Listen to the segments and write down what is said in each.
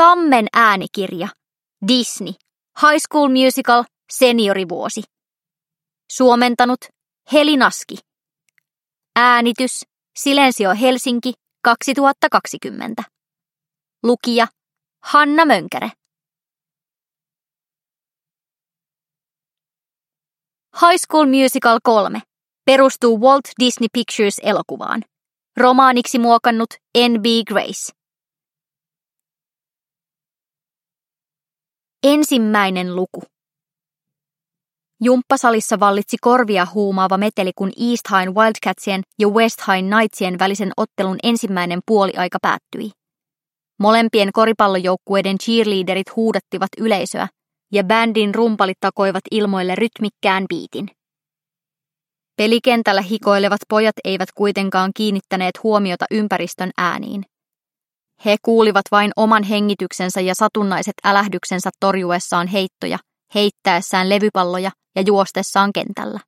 Kammen äänikirja. Disney. High School Musical. Seniorivuosi. Suomentanut Heli Naski. Äänitys Silensio Helsinki 2020. Lukija Hanna Mönkäre. High School Musical 3 perustuu Walt Disney Pictures-elokuvaan. Romaaniksi muokannut N.B. Grace. Ensimmäinen luku. Jumppasalissa vallitsi korvia huumaava meteli, kun East High Wildcatsien ja West High Knightsien välisen ottelun ensimmäinen puoliaika päättyi. Molempien koripallojoukkueiden cheerleaderit huudattivat yleisöä ja bändin rumpalit takoivat ilmoille rytmikkään biitin. Pelikentällä hikoilevat pojat eivät kuitenkaan kiinnittäneet huomiota ympäristön ääniin. He kuulivat vain oman hengityksensä ja satunnaiset älähdyksensä torjuessaan heittoja, heittäessään levypalloja ja juostessaan kentällä.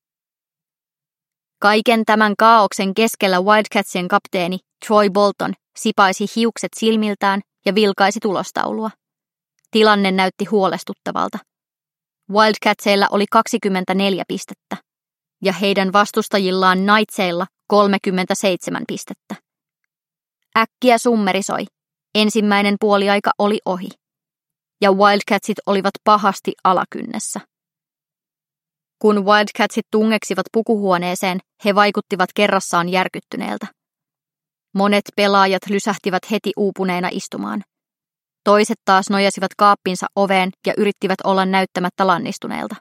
Kaiken tämän kaaoksen keskellä Wildcatsien kapteeni Troy Bolton sipaisi hiukset silmiltään ja vilkaisi tulostaulua. Tilanne näytti huolestuttavalta. Wildcatsilla oli 24 pistettä ja heidän vastustajillaan Knightsilla 37 pistettä. Äkkiä summeri soi. Ensimmäinen puoliaika oli ohi. Ja Wildcatsit olivat pahasti alakynnessä. Kun Wildcatsit tungeksivat pukuhuoneeseen, he vaikuttivat kerrassaan järkyttyneeltä. Monet pelaajat lysähtivät heti uupuneena istumaan. Toiset taas nojasivat kaappinsa oveen ja yrittivät olla näyttämättä lannistuneelta.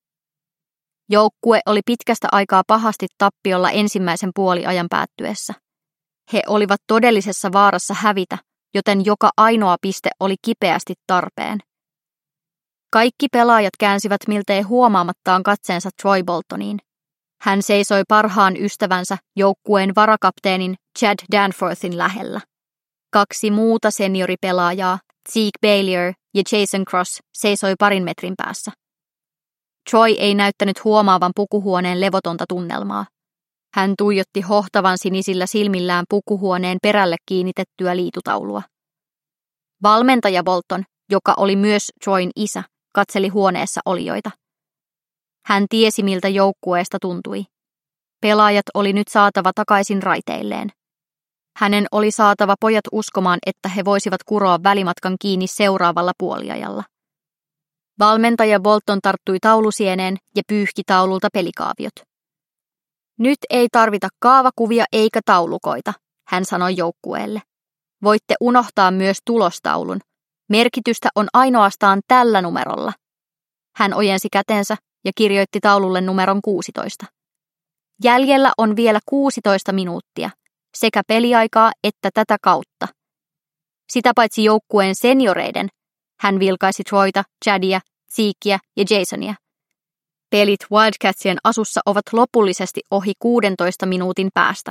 Joukkue oli pitkästä aikaa pahasti tappiolla ensimmäisen puoliajan päättyessä. He olivat todellisessa vaarassa hävitä, joten joka ainoa piste oli kipeästi tarpeen. Kaikki pelaajat käänsivät miltei huomaamattaan katseensa Troy Boltoniin. Hän seisoi parhaan ystävänsä joukkueen varakapteenin Chad Danforthin lähellä. 2 muuta senioripelaajaa, Zeke Baylor ja Jason Cross, seisoi parin metrin päässä. Troy ei näyttänyt huomaavan pukuhuoneen levotonta tunnelmaa. Hän tuijotti hohtavan sinisillä silmillään pukuhuoneen perälle kiinnitettyä liitutaulua. Valmentaja Bolton, joka oli myös Troyn isä, katseli huoneessa olijoita. Hän tiesi, miltä joukkueesta tuntui. Pelaajat oli nyt saatava takaisin raiteilleen. Hänen oli saatava pojat uskomaan, että he voisivat kuroa välimatkan kiinni seuraavalla puoliajalla. Valmentaja Bolton tarttui taulusieneen ja pyyhki taululta pelikaaviot. Nyt ei tarvita kaavakuvia eikä taulukoita, hän sanoi joukkueelle. Voitte unohtaa myös tulostaulun. Merkitystä on ainoastaan tällä numerolla. Hän ojensi kätensä ja kirjoitti taululle numeron 16. Jäljellä on vielä 16 minuuttia, sekä peliaikaa että tätä kautta. Sitä paitsi joukkueen senioreiden, hän vilkaisi Troyta, Chadia, Zekeä ja Jasonia. Pelit Wildcatsien asussa ovat lopullisesti ohi 16 minuutin päästä.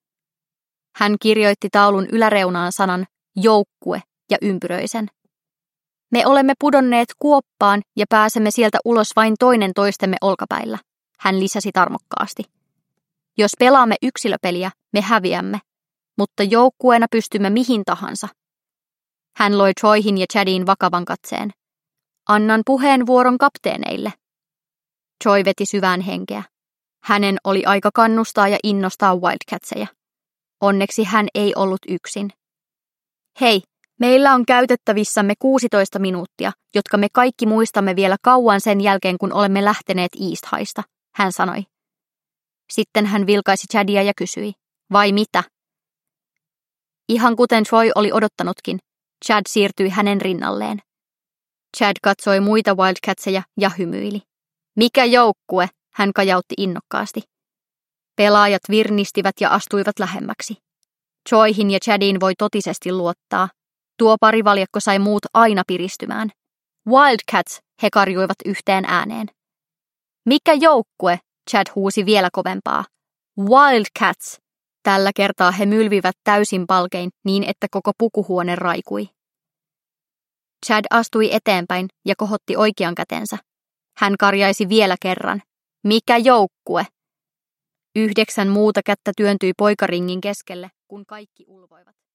Hän kirjoitti taulun yläreunaan sanan joukkue ja ympyröi sen. Me olemme pudonneet kuoppaan ja pääsemme sieltä ulos vain toinen toistemme olkapäillä, hän lisäsi tarmokkaasti. Jos pelaamme yksilöpeliä, me häviämme, mutta joukkueena pystymme mihin tahansa. Hän loi Troyhin ja Chadiin vakavan katseen. Annan puheenvuoron kapteeneille. Troy veti syvään henkeä. Hänen oli aika kannustaa ja innostaa Wildcatseja. Onneksi hän ei ollut yksin. Hei, meillä on käytettävissämme 16 minuuttia, jotka me kaikki muistamme vielä kauan sen jälkeen, kun olemme lähteneet East Highsta, hän sanoi. Sitten hän vilkaisi Chadia ja kysyi, vai mitä? Ihan kuten Troy oli odottanutkin, Chad siirtyi hänen rinnalleen. Chad katsoi muita Wildcatseja ja hymyili. Mikä joukkue? Hän kajautti innokkaasti. Pelaajat virnistivät ja astuivat lähemmäksi. Troyhin ja Chadiin voi totisesti luottaa. Tuo parivaljakko sai muut aina piristymään. Wildcats, he karjuivat yhteen ääneen. Mikä joukkue? Chad huusi vielä kovempaa. Wildcats! Tällä kertaa he mylvivät täysin palkein niin, että koko pukuhuone raikui. Chad astui eteenpäin ja kohotti oikean kätensä. Hän karjaisi vielä kerran. Mikä joukkue? 9 muuta kättä työntyi poikaringin keskelle, kun kaikki ulvoivat.